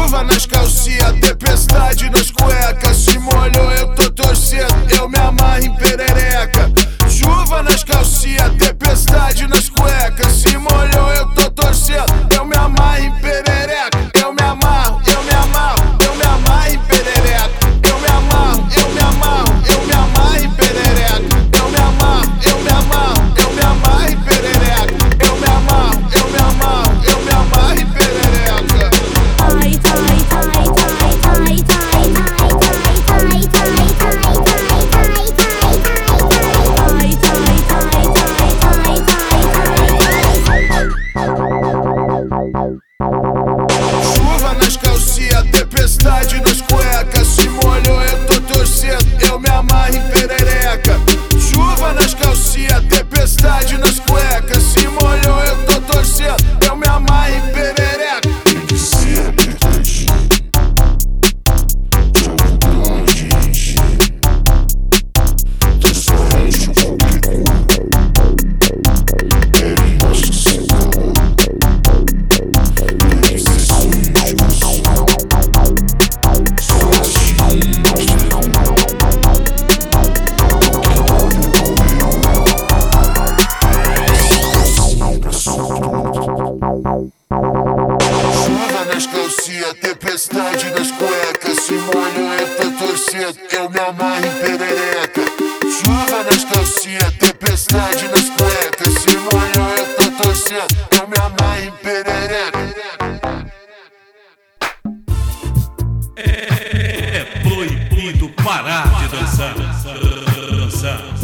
Chuva nas calcinhas, tempestade nas cuecas. Se molhou eu tô torcendo, eu me amarro em perereca. Chuva nas calcinhas, tempestade nas cuecas. Se molhou eu tô torcendo, eu me amarro em perereca. Eu me amarro, eu me amarro, eu me amarro em perereca. Eu me amarro, eu me amarro, eu me amarro em perereca. Eu me amarro, eu me amarro, eu me amarro em perereca. Eu me amarro, eu me amarro, eu me amarro em perereca. Ai, ai, ai, ai, ai, ai, ai, Chuva nas calcinhas, tempestade nas cuecas. Se molhou eu tô torcendo, eu me amarro em perereca. Chuva nas calcinhas, tempestade nas cuecas. Se molhou eu tô torcendo, eu me amarro em perereca. Chuva nas calcinhas, tempestade nas cuecas. Se molhou eu tô torcendo, eu me amarro em perereca. Chuva nas calcinhas, tempestade nas cuecas. Se molhou eu tô torcendo, eu me amarro em perereca. É proibido parar de dançar.